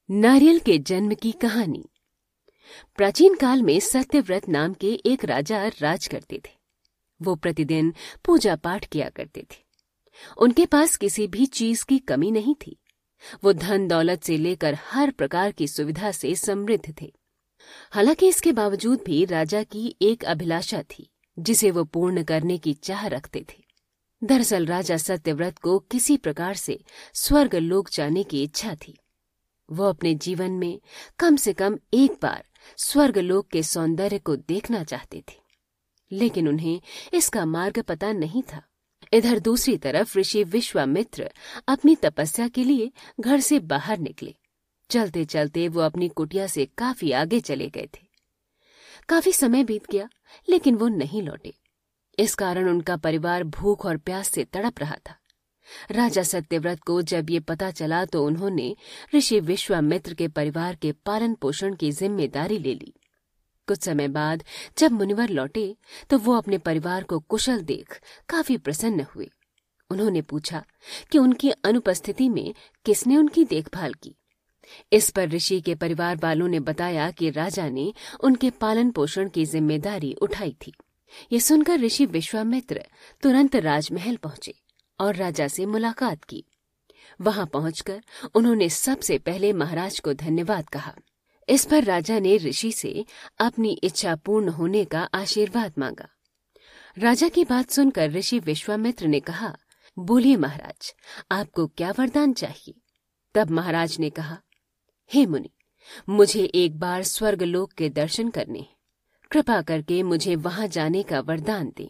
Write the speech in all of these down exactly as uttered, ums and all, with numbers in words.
नारियल के जन्म की कहानी। प्राचीन काल में सत्यव्रत नाम के एक राजा राज करते थे। वो प्रतिदिन पूजा पाठ किया करते थे। उनके पास किसी भी चीज की कमी नहीं थी। वो धन दौलत से लेकर हर प्रकार की सुविधा से समृद्ध थे। हालांकि इसके बावजूद भी राजा की एक अभिलाषा थी जिसे वो पूर्ण करने की चाह रखते थे। दरअसल राजा सत्यव्रत को किसी प्रकार से स्वर्ग लोक जाने की इच्छा थी। वो अपने जीवन में कम से कम एक बार स्वर्गलोक के सौंदर्य को देखना चाहते थे, लेकिन उन्हें इसका मार्ग पता नहीं था। इधर दूसरी तरफ ऋषि विश्वामित्र अपनी तपस्या के लिए घर से बाहर निकले। चलते चलते वो अपनी कुटिया से काफी आगे चले गए थे। काफी समय बीत गया, लेकिन वो नहीं लौटे। इस कारण उनका परिवार भूख और प्यास से तड़प रहा था। राजा सत्यव्रत को जब ये पता चला तो उन्होंने ऋषि विश्वामित्र के परिवार के पालन पोषण की जिम्मेदारी ले ली। कुछ समय बाद जब मुनिवर लौटे तो वो अपने परिवार को कुशल देख काफी प्रसन्न हुए। उन्होंने पूछा कि उनकी अनुपस्थिति में किसने उनकी देखभाल की। इस पर ऋषि के परिवार वालों ने बताया कि राजा ने उनके पालन पोषण की जिम्मेदारी उठाई थी। ये सुनकर ऋषि विश्वामित्र तुरंत राजमहल पहुंचे और राजा से मुलाकात की। वहां पहुंचकर उन्होंने सबसे पहले महाराज को धन्यवाद कहा। इस पर राजा ने ऋषि से अपनी इच्छा पूर्ण होने का आशीर्वाद मांगा। राजा की बात सुनकर ऋषि विश्वामित्र ने कहा, बोलिए महाराज, आपको क्या वरदान चाहिए? तब महाराज ने कहा, हे मुनि, मुझे एक बार स्वर्गलोक के दर्शन करने हैं। कृपा करके मुझे वहां जाने का वरदान दें।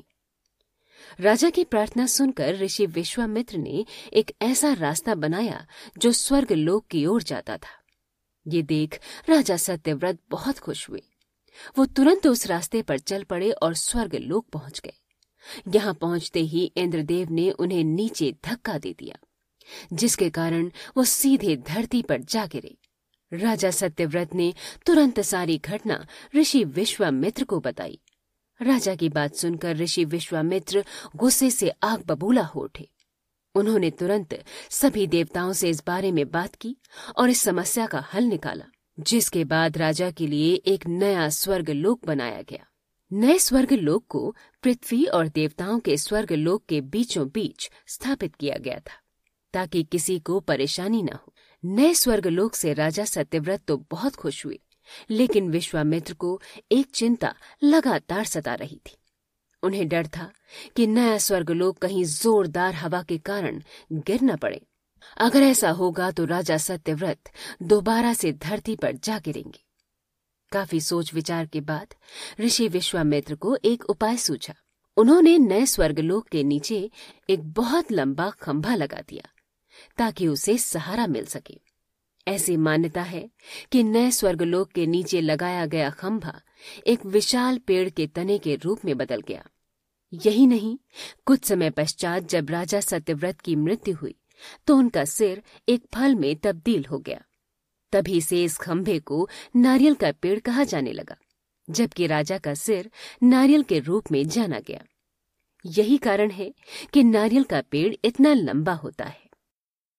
राजा की प्रार्थना सुनकर ऋषि विश्वामित्र ने एक ऐसा रास्ता बनाया जो स्वर्ग लोक की ओर जाता था। ये देख राजा सत्यव्रत बहुत खुश हुए। वो तुरंत उस रास्ते पर चल पड़े और स्वर्ग लोक पहुंच गए। यहां पहुंचते ही इंद्रदेव ने उन्हें नीचे धक्का दे दिया, जिसके कारण वो सीधे धरती पर जा गिरे। राजा सत्यव्रत ने तुरंत सारी घटना ऋषि विश्वामित्र को बताई। राजा की बात सुनकर ऋषि विश्वामित्र गुस्से से आग बबूला हो उठे। उन्होंने तुरंत सभी देवताओं से इस बारे में बात की और इस समस्या का हल निकाला, जिसके बाद राजा के लिए एक नया स्वर्ग लोक बनाया गया। नए स्वर्ग लोक को पृथ्वी और देवताओं के स्वर्ग लोक के बीचों बीच स्थापित किया गया था, ताकि किसी को परेशानी न हो। नए स्वर्ग लोक से राजा सत्यव्रत तो बहुत खुश हुए, लेकिन विश्वामित्र को एक चिंता लगातार सता रही थी। उन्हें डर था कि नया स्वर्गलोक कहीं जोरदार हवा के कारण गिर न पड़े। अगर ऐसा होगा तो राजा सत्यव्रत दोबारा से धरती पर जा गिरेंगे। काफी सोच विचार के बाद ऋषि विश्वामित्र को एक उपाय सूझा। उन्होंने नए स्वर्गलोक के नीचे एक बहुत लंबा खंभा लगा दिया ताकि उसे सहारा मिल सके। ऐसी मान्यता है कि नए स्वर्गलोक के नीचे लगाया गया खंभा एक विशाल पेड़ के तने के रूप में बदल गया। यही नहीं, कुछ समय पश्चात जब राजा सत्यव्रत की मृत्यु हुई तो उनका सिर एक फल में तब्दील हो गया। तभी से इस खंभे को नारियल का पेड़ कहा जाने लगा, जबकि राजा का सिर नारियल के रूप में जाना गया। यही कारण है कि नारियल का पेड़ इतना लंबा होता है।